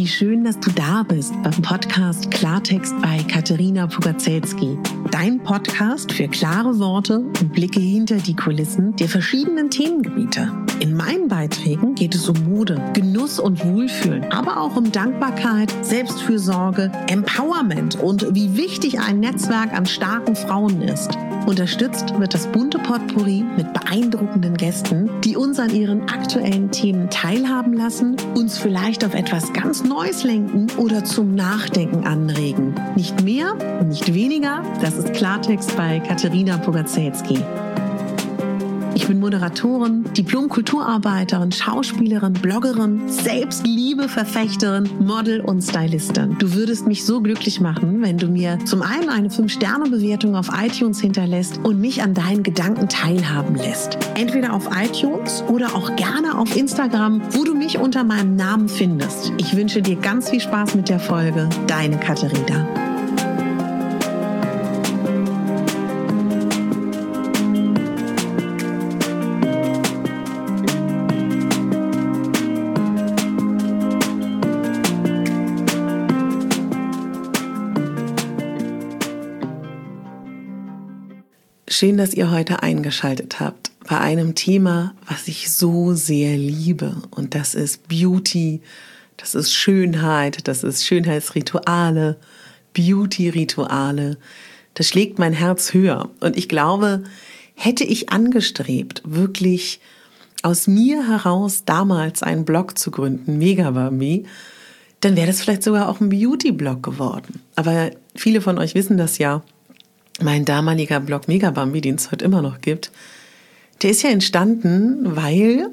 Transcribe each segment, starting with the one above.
Wie schön, dass du da bist beim Podcast Klartext bei Katerina Pugacelski. Dein Podcast für klare Worte und Blicke hinter die Kulissen der verschiedenen Themengebiete. In meinen Beiträgen geht es um Mode, Genuss und Wohlfühlen, aber auch um Dankbarkeit, Selbstfürsorge, Empowerment und wie wichtig ein Netzwerk an starken Frauen ist. Unterstützt wird das bunte Potpourri mit beeindruckenden Gästen, die uns an ihren aktuellen Themen teilhaben lassen, uns vielleicht auf etwas ganz Neues lenken oder zum Nachdenken anregen. Nicht mehr, nicht weniger, das ist Klartext bei Katerina Pugacelski. Ich bin Moderatorin, Diplom-Kulturarbeiterin, Schauspielerin, Bloggerin, Selbstliebe-Verfechterin, Model und Stylistin. Du würdest mich so glücklich machen, wenn du mir zum einen eine 5-Sterne-Bewertung auf iTunes hinterlässt und mich an deinen Gedanken teilhaben lässt. Entweder auf iTunes oder auch gerne auf Instagram, wo du mich unter meinem Namen findest. Ich wünsche dir ganz viel Spaß mit der Folge. Deine Katerina. Schön, dass ihr heute eingeschaltet habt bei einem Thema, was ich so sehr liebe. Und das ist Beauty, das ist Schönheit, das ist Schönheitsrituale, Beauty-Rituale. Das schlägt mein Herz höher. Und ich glaube, hätte ich angestrebt, wirklich aus mir heraus damals einen Blog zu gründen, Megabambi, dann wäre das vielleicht sogar auch ein Beauty-Blog geworden. Aber viele von euch wissen das ja. Mein damaliger Blog Megabambi, den es heute immer noch gibt, der ist ja entstanden, weil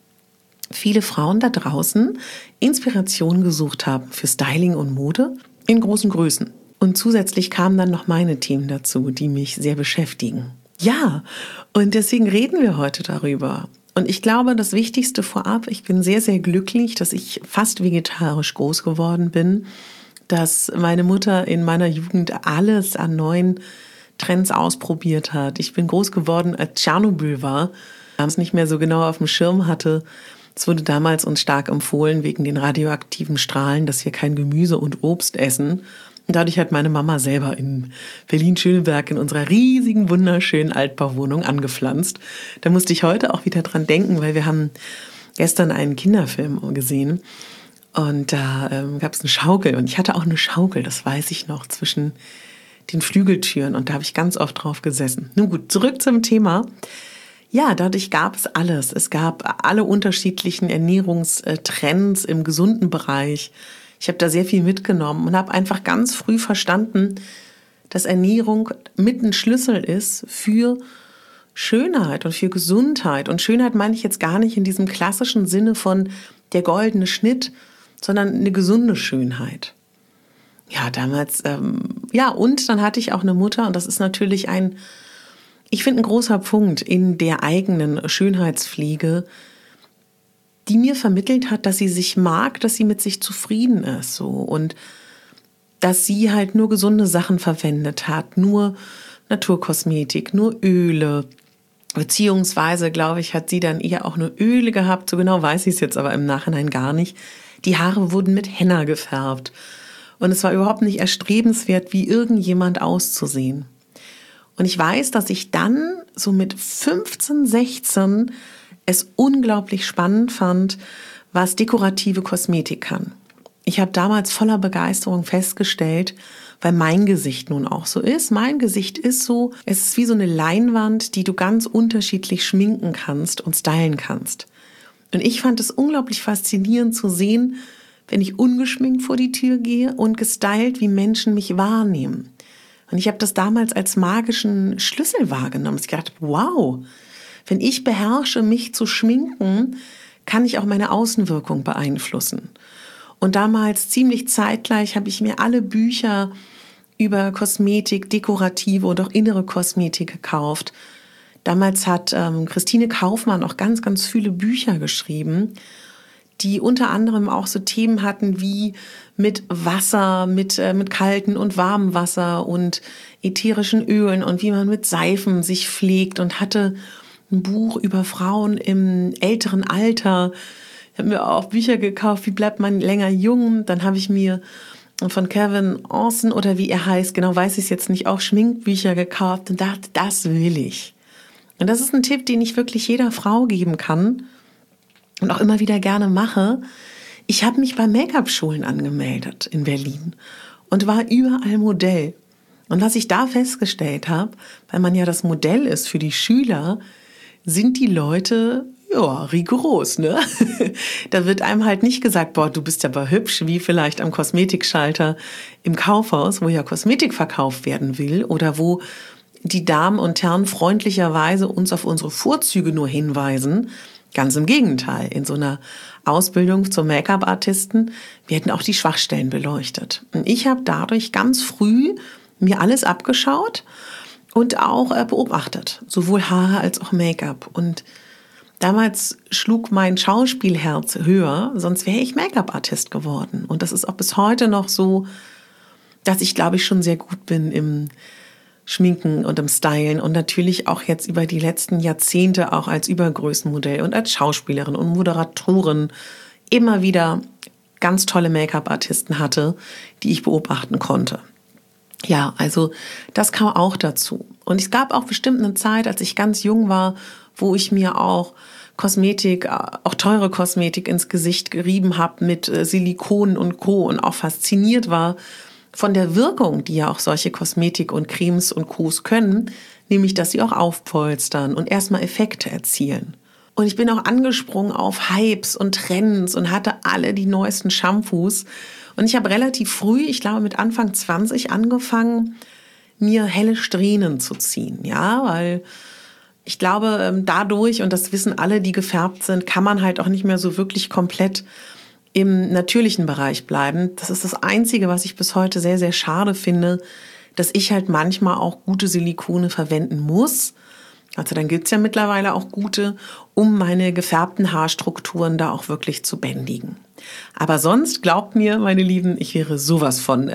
viele Frauen da draußen Inspiration gesucht haben für Styling und Mode in großen Größen. Und zusätzlich kamen dann noch meine Themen dazu, die mich sehr beschäftigen. Ja, und deswegen reden wir heute darüber. Und ich glaube, das Wichtigste vorab, ich bin sehr, sehr glücklich, dass ich fast vegetarisch groß geworden bin, dass meine Mutter in meiner Jugend alles an neuen Trends ausprobiert hat. Ich bin groß geworden, als Tschernobyl war, es nicht mehr so genau auf dem Schirm hatte. Es wurde damals uns stark empfohlen, wegen den radioaktiven Strahlen, dass wir kein Gemüse und Obst essen. Und dadurch hat meine Mama selber in Berlin-Schöneberg in unserer riesigen, wunderschönen Altbauwohnung angepflanzt. Da musste ich heute auch wieder dran denken, weil wir haben gestern einen Kinderfilm gesehen. Und da gab es eine Schaukel. Und ich hatte auch eine Schaukel, das weiß ich noch, zwischen den Flügeltüren. Und da habe ich ganz oft drauf gesessen. Nun gut, zurück zum Thema. Ja, dadurch gab es alles. Es gab alle unterschiedlichen Ernährungstrends im gesunden Bereich. Ich habe da sehr viel mitgenommen und habe einfach ganz früh verstanden, dass Ernährung mit ein Schlüssel ist für Schönheit und für Gesundheit. Und Schönheit meine ich jetzt gar nicht in diesem klassischen Sinne von der goldene Schnitt, sondern eine gesunde Schönheit. Ja, damals, und dann hatte ich auch eine Mutter und das ist natürlich ein großer Punkt in der eigenen Schönheitspflege, die mir vermittelt hat, dass sie sich mag, dass sie mit sich zufrieden ist, so, und dass sie halt nur gesunde Sachen verwendet hat, nur Naturkosmetik, nur Öle, beziehungsweise, glaube ich, hat sie dann eher auch nur Öle gehabt, so genau weiß ich es jetzt aber im Nachhinein gar nicht. Die Haare wurden mit Henna gefärbt. Und es war überhaupt nicht erstrebenswert, wie irgendjemand auszusehen. Und ich weiß, dass ich dann so mit 15, 16 es unglaublich spannend fand, was dekorative Kosmetik kann. Ich habe damals voller Begeisterung festgestellt, weil mein Gesicht nun auch so ist. Mein Gesicht ist so, es ist wie so eine Leinwand, die du ganz unterschiedlich schminken kannst und stylen kannst. Und ich fand es unglaublich faszinierend zu sehen, wenn ich ungeschminkt vor die Tür gehe und gestylt, wie Menschen mich wahrnehmen. Und ich habe das damals als magischen Schlüssel wahrgenommen. Ich dachte, wow, wenn ich beherrsche, mich zu schminken, kann ich auch meine Außenwirkung beeinflussen. Und damals ziemlich zeitgleich habe ich mir alle Bücher über Kosmetik, dekorative und auch innere Kosmetik gekauft. Damals hat Christine Kaufmann auch ganz, ganz viele Bücher geschrieben, die unter anderem auch so Themen hatten wie mit Wasser, mit kaltem und warmem Wasser und ätherischen Ölen und wie man mit Seifen sich pflegt, und hatte ein Buch über Frauen im älteren Alter, Ich habe mir auch Bücher gekauft, wie bleibt man länger jung. Dann habe ich mir von Kevin Orson oder wie er heißt, genau weiß ich es jetzt nicht, auch Schminkbücher gekauft und dachte, das will ich. Und das ist ein Tipp, den ich wirklich jeder Frau geben kann und auch immer wieder gerne mache. Ich habe mich bei Make-up-Schulen angemeldet in Berlin und war überall Modell. Und was ich da festgestellt habe, weil man ja das Modell ist für die Schüler, sind die Leute ja rigoros, ne? Da wird einem halt nicht gesagt, boah, du bist aber hübsch, wie vielleicht am Kosmetikschalter im Kaufhaus, wo ja Kosmetik verkauft werden will oder wo die Damen und Herren freundlicherweise uns auf unsere Vorzüge nur hinweisen. Ganz im Gegenteil. In so einer Ausbildung zum Make-up-Artisten werden auch die Schwachstellen beleuchtet. Und ich habe dadurch ganz früh mir alles abgeschaut und auch beobachtet. Sowohl Haare als auch Make-up. Und damals schlug mein Schauspielherz höher, sonst wäre ich Make-up-Artist geworden. Und das ist auch bis heute noch so, dass ich, glaube ich, schon sehr gut bin im Schminken und im Stylen und natürlich auch jetzt über die letzten Jahrzehnte auch als Übergrößenmodell und als Schauspielerin und Moderatorin immer wieder ganz tolle Make-up-Artisten hatte, die ich beobachten konnte. Ja, also das kam auch dazu. Und es gab auch bestimmt eine Zeit, als ich ganz jung war, wo ich mir auch Kosmetik, auch teure Kosmetik ins Gesicht gerieben habe mit Silikon und Co. und auch fasziniert war von der Wirkung, die ja auch solche Kosmetik und Cremes und Co's können, nämlich, dass sie auch aufpolstern und erstmal Effekte erzielen. Und ich bin auch angesprungen auf Hypes und Trends und hatte alle die neuesten Shampoos. Und ich habe relativ früh, ich glaube mit Anfang 20, angefangen, mir helle Strähnen zu ziehen. Ja, weil ich glaube, dadurch, und das wissen alle, die gefärbt sind, kann man halt auch nicht mehr so wirklich komplett im natürlichen Bereich bleiben. Das ist das Einzige, was ich bis heute sehr, sehr schade finde, dass ich halt manchmal auch gute Silikone verwenden muss. Also dann gibt's ja mittlerweile auch gute, um meine gefärbten Haarstrukturen da auch wirklich zu bändigen. Aber sonst, glaubt mir, meine Lieben, ich wäre sowas von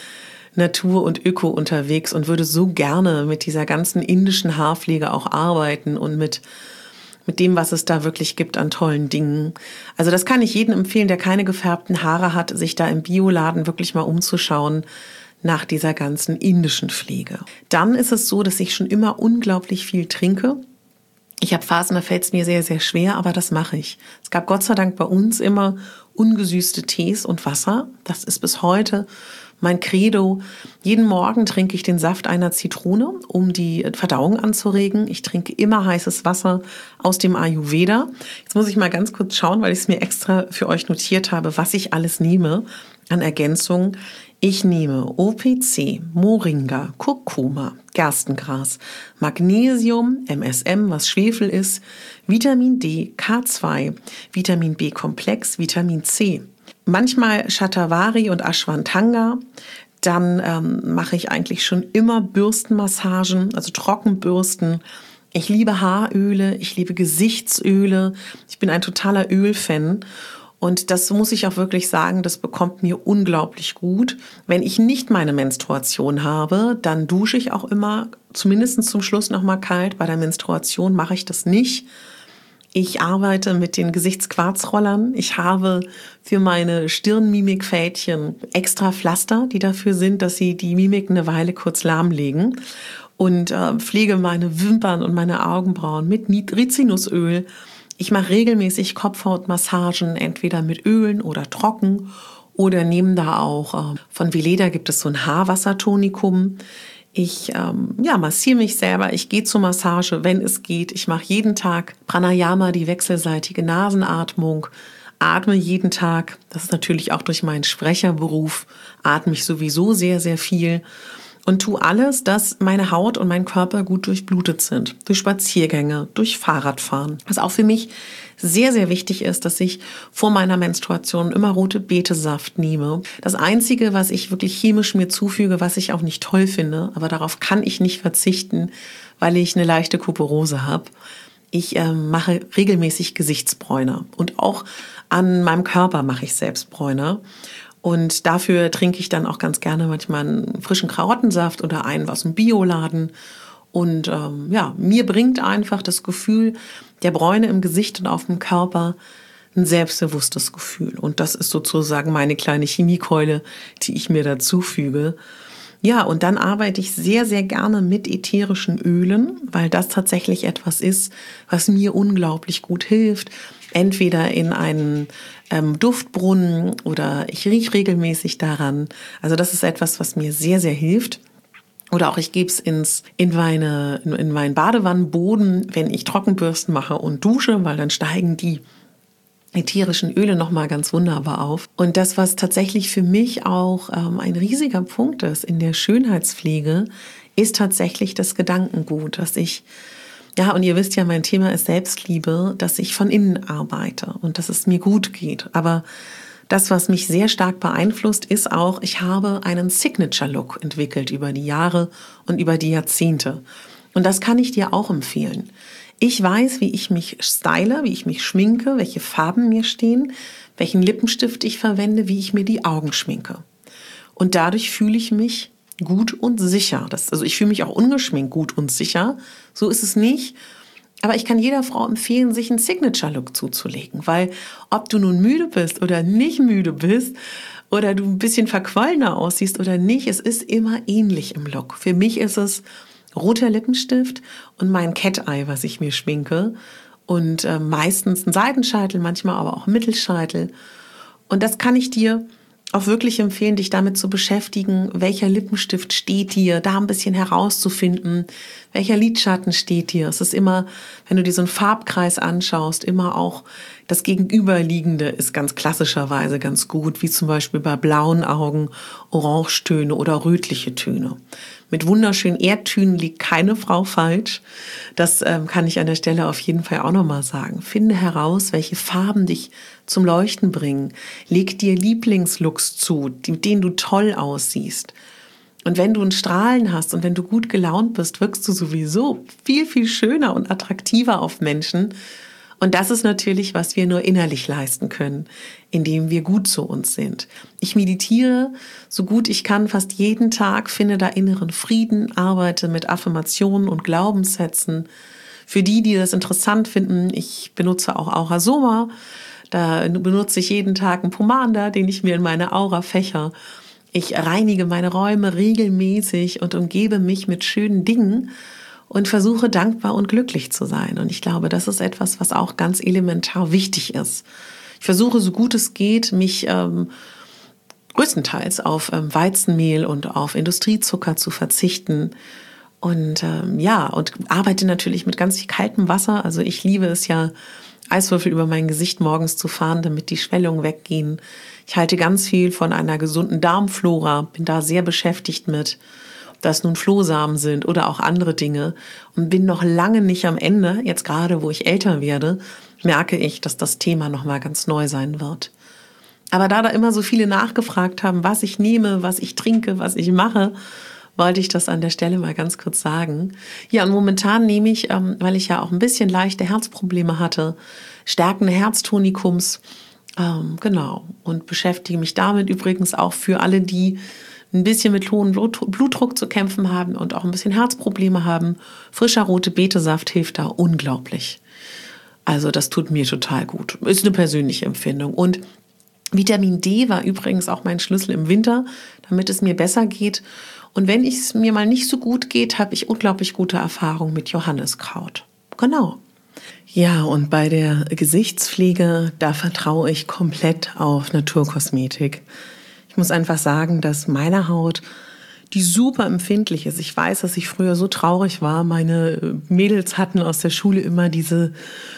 Natur und Öko unterwegs und würde so gerne mit dieser ganzen indischen Haarpflege auch arbeiten und mit dem, was es da wirklich gibt an tollen Dingen. Also das kann ich jedem empfehlen, der keine gefärbten Haare hat, sich da im Bioladen wirklich mal umzuschauen nach dieser ganzen indischen Pflege. Dann ist es so, dass ich schon immer unglaublich viel trinke. Ich habe Phasen, da fällt es mir sehr, sehr schwer, aber das mache ich. Es gab Gott sei Dank bei uns immer ungesüßte Tees und Wasser. Das ist bis heute mein Credo. Jeden Morgen trinke ich den Saft einer Zitrone, um die Verdauung anzuregen. Ich trinke immer heißes Wasser aus dem Ayurveda. Jetzt muss ich mal ganz kurz schauen, weil ich es mir extra für euch notiert habe, was ich alles nehme an Ergänzungen. Ich nehme OPC, Moringa, Kurkuma, Gerstengras, Magnesium, MSM, was Schwefel ist, Vitamin D, K2, Vitamin B-Komplex, Vitamin C. Manchmal Shatavari und Ashwagandha. Dann mache ich eigentlich schon immer Bürstenmassagen, also Trockenbürsten. Ich liebe Haaröle, ich liebe Gesichtsöle. Ich bin ein totaler Ölfan. Und das muss ich auch wirklich sagen, das bekommt mir unglaublich gut. Wenn ich nicht meine Menstruation habe, dann dusche ich auch immer, zumindest zum Schluss noch mal kalt. Bei der Menstruation mache ich das nicht. Ich arbeite mit den Gesichtsquarzrollern. Ich habe für meine Stirnmimikfältchen extra Pflaster, die dafür sind, dass sie die Mimik eine Weile kurz lahmlegen. Und pflege meine Wimpern und meine Augenbrauen mit Rizinusöl. Ich mache regelmäßig Kopfhautmassagen, entweder mit Ölen oder trocken oder nehme da auch von Veleda gibt es so ein Haarwassertonikum. Ich massiere mich selber, ich gehe zur Massage, wenn es geht. Ich mache jeden Tag Pranayama, die wechselseitige Nasenatmung, atme jeden Tag. Das ist natürlich auch durch meinen Sprecherberuf, atme ich sowieso sehr, sehr viel. Und tue alles, dass meine Haut und mein Körper gut durchblutet sind. Durch Spaziergänge, durch Fahrradfahren. Was auch für mich sehr, sehr wichtig ist, dass ich vor meiner Menstruation immer rote Betesaft nehme. Das Einzige, was ich wirklich chemisch mir zufüge, was ich auch nicht toll finde, aber darauf kann ich nicht verzichten, weil ich eine leichte Kuperose habe. Ich mache regelmäßig Gesichtsbräuner. Und auch an meinem Körper mache ich selbst Bräuner. Und dafür trinke ich dann auch ganz gerne manchmal einen frischen Karottensaft oder einen aus dem Bioladen. Und mir bringt einfach das Gefühl der Bräune im Gesicht und auf dem Körper ein selbstbewusstes Gefühl. Und das ist sozusagen meine kleine Chemiekeule, die ich mir dazu füge. Ja, und dann arbeite ich sehr, sehr gerne mit ätherischen Ölen, weil das tatsächlich etwas ist, was mir unglaublich gut hilft. Entweder in einen Duftbrunnen oder ich rieche regelmäßig daran. Also das ist etwas, was mir sehr, sehr hilft. Oder auch ich gebe es in meinen Badewannenboden, wenn ich Trockenbürsten mache und dusche, weil dann steigen die ätherischen Öle nochmal ganz wunderbar auf. Und das, was tatsächlich für mich auch ein riesiger Punkt ist in der Schönheitspflege, ist tatsächlich das Gedankengut, dass ich, ja, und ihr wisst ja, mein Thema ist Selbstliebe, dass ich von innen arbeite und dass es mir gut geht. Aber das, was mich sehr stark beeinflusst, ist auch, ich habe einen Signature-Look entwickelt über die Jahre und über die Jahrzehnte. Und das kann ich dir auch empfehlen. Ich weiß, wie ich mich style, wie ich mich schminke, welche Farben mir stehen, welchen Lippenstift ich verwende, wie ich mir die Augen schminke. Und dadurch fühle ich mich gut und sicher. Also ich fühle mich auch ungeschminkt gut und sicher. So ist es nicht. Aber ich kann jeder Frau empfehlen, sich einen Signature-Look zuzulegen. Weil ob du nun müde bist oder nicht müde bist oder du ein bisschen verquollener aussiehst oder nicht, es ist immer ähnlich im Look. Für mich ist es roter Lippenstift und mein Cat-Eye, was ich mir schminke. Und meistens ein Seitenscheitel, manchmal aber auch ein Mittelscheitel. Und das kann ich dir auch wirklich empfehlen, dich damit zu beschäftigen, welcher Lippenstift steht dir, da ein bisschen herauszufinden, welcher Lidschatten steht dir. Es ist immer, wenn du dir so einen Farbkreis anschaust, immer auch das Gegenüberliegende ist ganz klassischerweise ganz gut, wie zum Beispiel bei blauen Augen Orangetöne oder rötliche Töne. Mit wunderschönen Erdtönen liegt keine Frau falsch. Das kann ich an der Stelle auf jeden Fall auch nochmal sagen. Finde heraus, welche Farben dich zum Leuchten bringen. Leg dir Lieblingslooks zu, mit denen du toll aussiehst. Und wenn du ein Strahlen hast und wenn du gut gelaunt bist, wirkst du sowieso viel, viel schöner und attraktiver auf Menschen. Und das ist natürlich, was wir nur innerlich leisten können, indem wir gut zu uns sind. Ich meditiere so gut ich kann fast jeden Tag, finde da inneren Frieden, arbeite mit Affirmationen und Glaubenssätzen. Für die, die das interessant finden, ich benutze auch Aura-Soma. Da benutze ich jeden Tag einen Pomander, den ich mir in meine Aura fächer. Ich reinige meine Räume regelmäßig und umgebe mich mit schönen Dingen und versuche dankbar und glücklich zu sein. Und ich glaube, das ist etwas, was auch ganz elementar wichtig ist. Ich versuche, so gut es geht, mich größtenteils auf Weizenmehl und auf Industriezucker zu verzichten. Und und arbeite natürlich mit ganz viel kaltem Wasser. Also ich liebe es ja, Eiswürfel über mein Gesicht morgens zu fahren, damit die Schwellungen weggehen. Ich halte ganz viel von einer gesunden Darmflora, bin da sehr beschäftigt mit, ob das nun Flohsamen sind oder auch andere Dinge und bin noch lange nicht am Ende. Jetzt gerade, wo ich älter werde, merke ich, dass das Thema nochmal ganz neu sein wird. Aber da immer so viele nachgefragt haben, was ich nehme, was ich trinke, was ich mache, wollte ich das an der Stelle mal ganz kurz sagen. Ja, und momentan nehme ich, weil ich ja auch ein bisschen leichte Herzprobleme hatte, stärkende Herztonikums, genau, und beschäftige mich damit übrigens auch für alle, die ein bisschen mit hohem Blutdruck zu kämpfen haben und auch ein bisschen Herzprobleme haben. Frischer rote Betesaft hilft da unglaublich. Also das tut mir total gut. Ist eine persönliche Empfindung. Und Vitamin D war übrigens auch mein Schlüssel im Winter, damit es mir besser geht. Und wenn es mir mal nicht so gut geht, habe ich unglaublich gute Erfahrungen mit Johanniskraut. Genau. Ja, und bei der Gesichtspflege, da vertraue ich komplett auf Naturkosmetik. Ich muss einfach sagen, dass meine Haut, die super empfindlich ist. Ich weiß, dass ich früher so traurig war. Meine Mädels hatten aus der Schule immer diese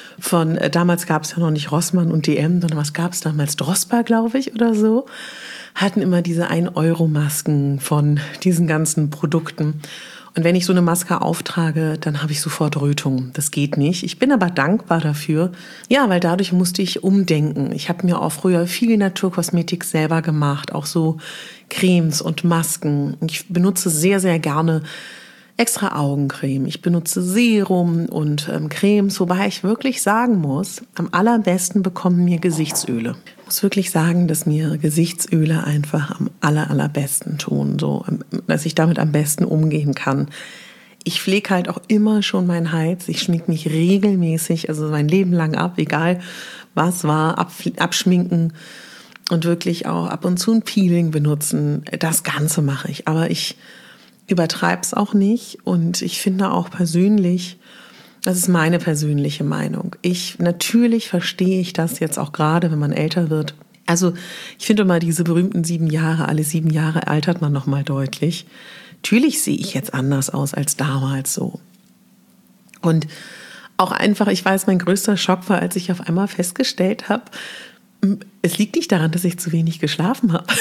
damals gab es ja noch nicht Rossmann und DM, sondern was gab es damals? Drosper, glaube ich, oder so. Hatten immer diese 1-Euro-Masken von diesen ganzen Produkten. Und wenn ich so eine Maske auftrage, dann habe ich sofort Rötung. Das geht nicht. Ich bin aber dankbar dafür. Ja, weil dadurch musste ich umdenken. Ich habe mir auch früher viel Naturkosmetik selber gemacht, auch so Cremes und Masken. Ich benutze sehr, sehr gerne extra Augencreme. Ich benutze Serum und Cremes, wobei ich wirklich sagen muss, am allerbesten bekommen mir Gesichtsöle. Ich muss wirklich sagen, dass mir Gesichtsöle einfach am allerbesten tun, so, dass ich damit am besten umgehen kann. Ich pflege halt auch immer schon meinen Hals. Ich schminke mich regelmäßig, also mein Leben lang ab, egal was war, abschminken und wirklich auch ab und zu ein Peeling benutzen. Das Ganze mache ich, aber ich übertreibe es auch nicht und ich finde auch persönlich, das ist meine persönliche Meinung. Natürlich verstehe ich das jetzt auch gerade, wenn man älter wird. Also ich finde mal diese berühmten 7 Jahre, alle 7 Jahre altert man nochmal deutlich. Natürlich sehe ich jetzt anders aus als damals so. Und auch einfach, ich weiß, mein größter Schock war, als ich auf einmal festgestellt habe, es liegt nicht daran, dass ich zu wenig geschlafen habe.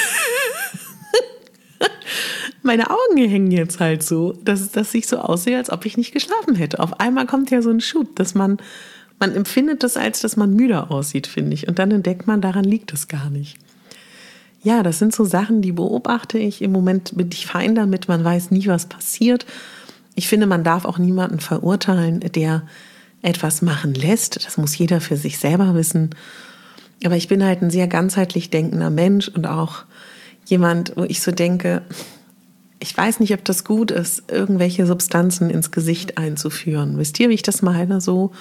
Meine Augen hängen jetzt halt so, dass ich so aussehe, als ob ich nicht geschlafen hätte. Auf einmal kommt ja so ein Schub, dass man empfindet das, als dass man müde aussieht, finde ich. Und dann entdeckt man, daran liegt es gar nicht. Ja, das sind so Sachen, die beobachte ich. Im Moment bin ich fein damit, man weiß nie, was passiert. Ich finde, man darf auch niemanden verurteilen, der etwas machen lässt. Das muss jeder für sich selber wissen. Aber ich bin halt ein sehr ganzheitlich denkender Mensch und auch jemand, wo ich so denke, ich weiß nicht, ob das gut ist, irgendwelche Substanzen ins Gesicht einzuführen. Wisst ihr, wie ich das meine? So,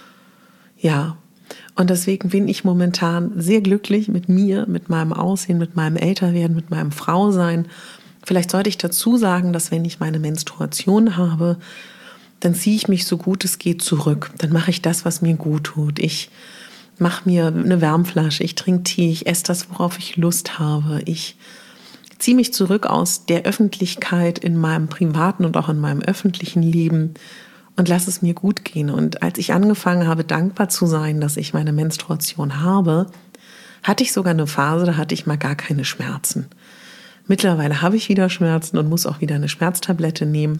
ja. Und deswegen bin ich momentan sehr glücklich mit mir, mit meinem Aussehen, mit meinem Älterwerden, mit meinem Frausein. Vielleicht sollte ich dazu sagen, dass wenn ich meine Menstruation habe, dann ziehe ich mich so gut es geht zurück. Dann mache ich das, was mir gut tut. Ich mache mir eine Wärmflasche, ich trinke Tee, ich esse das, worauf ich Lust habe. Ich ziehe mich zurück aus der Öffentlichkeit in meinem privaten und auch in meinem öffentlichen Leben und lasse es mir gut gehen. Und als ich angefangen habe, dankbar zu sein, dass ich meine Menstruation habe, hatte ich sogar eine Phase, da hatte ich mal gar keine Schmerzen. Mittlerweile habe ich wieder Schmerzen und muss auch wieder eine Schmerztablette nehmen,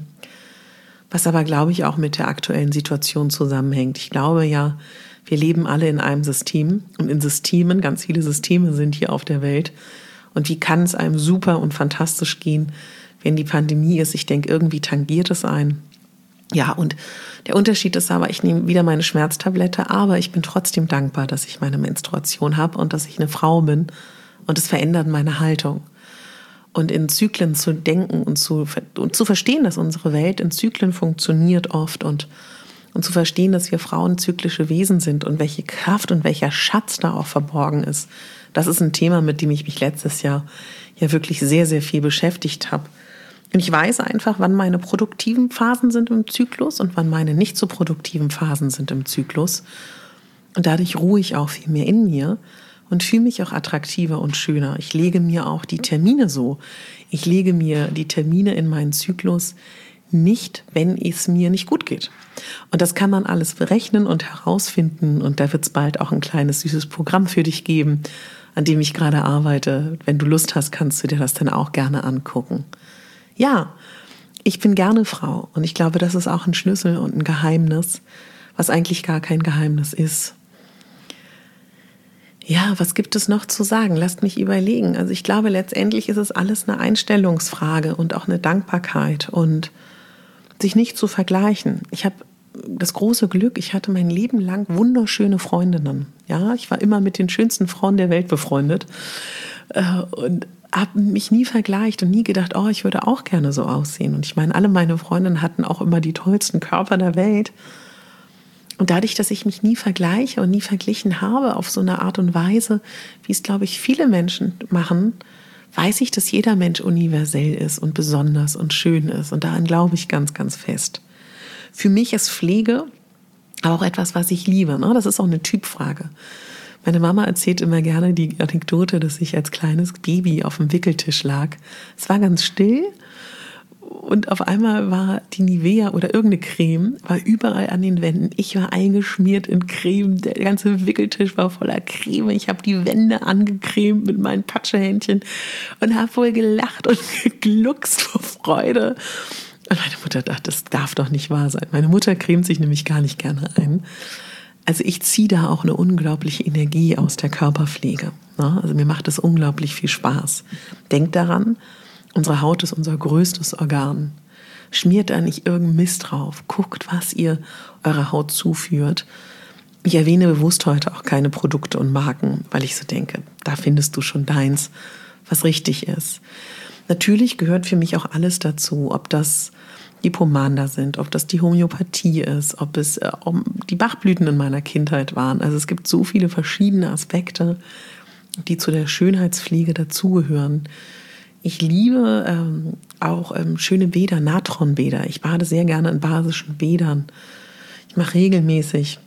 was aber, glaube ich, auch mit der aktuellen Situation zusammenhängt. Ich glaube ja, wir leben alle in einem System und in Systemen, ganz viele Systeme sind hier auf der Welt. Und wie kann es einem super und fantastisch gehen, wenn die Pandemie ist? Ich denke, irgendwie tangiert es einen. Ja, und der Unterschied ist aber, ich nehme wieder meine Schmerztablette, aber ich bin trotzdem dankbar, dass ich meine Menstruation habe und dass ich eine Frau bin. Und es verändert meine Haltung. Und in Zyklen zu denken und zu verstehen, dass unsere Welt in Zyklen funktioniert oft und zu verstehen, dass wir Frauen zyklische Wesen sind und welche Kraft und welcher Schatz da auch verborgen ist. Das ist ein Thema, mit dem ich mich letztes Jahr ja wirklich sehr, sehr viel beschäftigt habe. Und ich weiß einfach, wann meine produktiven Phasen sind im Zyklus und wann meine nicht so produktiven Phasen sind im Zyklus. Und dadurch ruhe ich auch viel mehr in mir und fühle mich auch attraktiver und schöner. Ich lege mir auch die Termine so. Ich lege mir die Termine in meinen Zyklus nicht, wenn es mir nicht gut geht. Und das kann man alles berechnen und herausfinden. Und da wird es bald auch ein kleines, süßes Programm für dich geben, an dem ich gerade arbeite. Wenn du Lust hast, kannst du dir das dann auch gerne angucken. Ja, ich bin gerne Frau. Und ich glaube, das ist auch ein Schlüssel und ein Geheimnis, was eigentlich gar kein Geheimnis ist. Ja, was gibt es noch zu sagen? Lasst mich überlegen. Also ich glaube, letztendlich ist es alles eine Einstellungsfrage und auch eine Dankbarkeit und sich nicht zu vergleichen. Ich habe das große Glück, ich hatte mein Leben lang wunderschöne Freundinnen. Ja, ich war immer mit den schönsten Frauen der Welt befreundet und habe mich nie vergleicht und nie gedacht, oh, ich würde auch gerne so aussehen. Und ich meine, alle meine Freundinnen hatten auch immer die tollsten Körper der Welt. Und dadurch, dass ich mich nie vergleiche und nie verglichen habe auf so eine Art und Weise, wie es, glaube ich, viele Menschen machen, weiß ich, dass jeder Mensch universell ist und besonders und schön ist. Und daran glaube ich ganz, ganz fest. Für mich ist Pflege auch etwas, was ich liebe. Das ist auch eine Typfrage. Meine Mama erzählt immer gerne die Anekdote, dass ich als kleines Baby auf dem Wickeltisch lag. Es war ganz still und auf einmal war die Nivea oder irgendeine Creme, war überall an den Wänden. Ich war eingeschmiert in Creme, der ganze Wickeltisch war voller Creme. Ich habe die Wände angecremt mit meinen Patschehändchen und habe wohl gelacht und gegluckst vor Freude. Und meine Mutter dachte, das darf doch nicht wahr sein. Meine Mutter cremt sich nämlich gar nicht gerne ein. Also ich ziehe da auch eine unglaubliche Energie aus der Körperpflege. Also mir macht es unglaublich viel Spaß. Denkt daran, unsere Haut ist unser größtes Organ. Schmiert da nicht irgendein Mist drauf. Guckt, was ihr eurer Haut zuführt. Ich erwähne bewusst heute auch keine Produkte und Marken, weil ich so denke, da findest du schon deins, was richtig ist. Natürlich gehört für mich auch alles dazu, ob das die Pomander sind, ob das die Homöopathie ist, ob es die Bachblüten in meiner Kindheit waren. Also es gibt so viele verschiedene Aspekte, die zu der Schönheitspflege dazugehören. Ich liebe auch schöne Bäder, Natronbäder. Ich bade sehr gerne in basischen Bädern. Ich mache regelmäßig,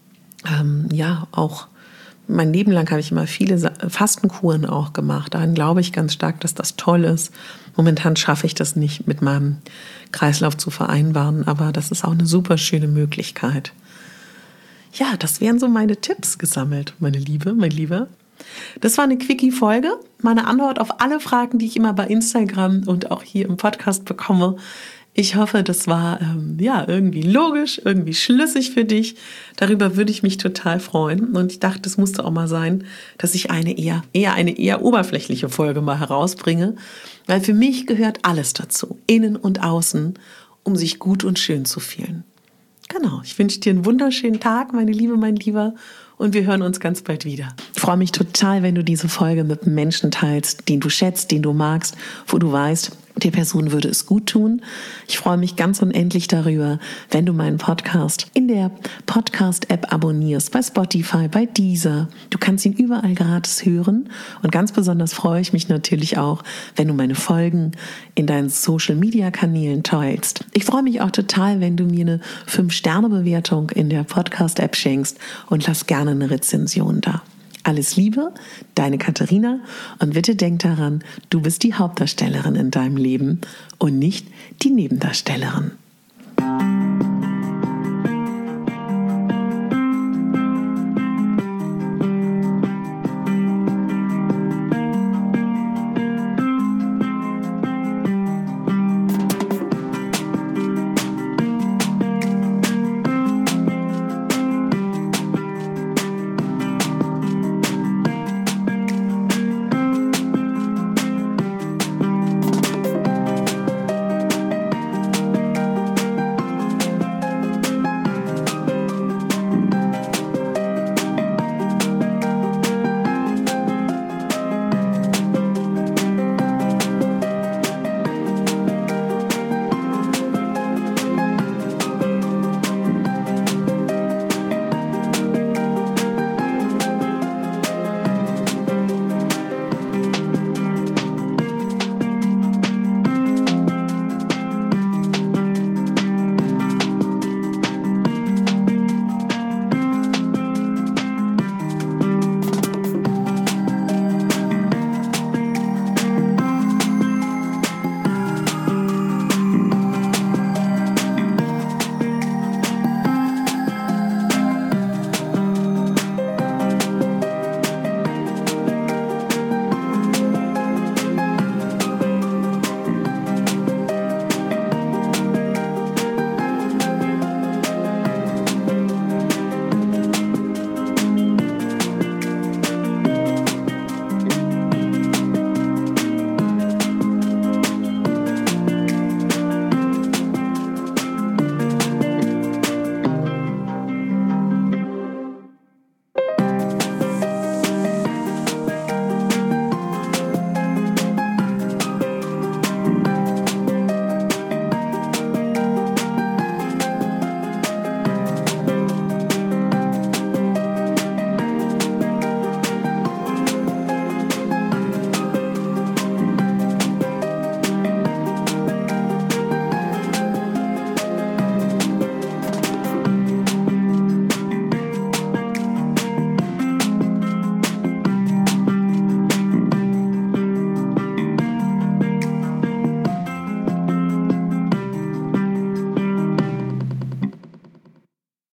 auch mein Leben lang habe ich immer viele Fastenkuren auch gemacht. Daran glaube ich ganz stark, dass das toll ist. Momentan schaffe ich das nicht mit meinem Kreislauf zu vereinbaren, aber das ist auch eine super schöne Möglichkeit. Ja, das wären so meine Tipps gesammelt, meine Liebe, mein Lieber. Das war eine Quickie-Folge, meine Antwort auf alle Fragen, die ich immer bei Instagram und auch hier im Podcast bekomme. Ich hoffe, das war irgendwie logisch, irgendwie schlüssig für dich. Darüber würde ich mich total freuen. Und ich dachte, es musste auch mal sein, dass ich eine eher oberflächliche Folge mal herausbringe. Weil für mich gehört alles dazu, innen und außen, um sich gut und schön zu fühlen. Genau, ich wünsche dir einen wunderschönen Tag, meine Liebe, mein Lieber. Und wir hören uns ganz bald wieder. Ich freue mich total, wenn du diese Folge mit einem Menschen teilst, den du schätzt, den du magst, wo du weißt, der Person würde es gut tun. Ich freue mich ganz unendlich darüber, wenn du meinen Podcast in der Podcast-App abonnierst, bei Spotify, bei Deezer. Du kannst ihn überall gratis hören. Und ganz besonders freue ich mich natürlich auch, wenn du meine Folgen in deinen Social-Media-Kanälen teilst. Ich freue mich auch total, wenn du mir eine 5-Sterne-Bewertung in der Podcast-App schenkst und lass gerne eine Rezension da. Alles Liebe, deine Katharina, und bitte denk daran, du bist die Hauptdarstellerin in deinem Leben und nicht die Nebendarstellerin.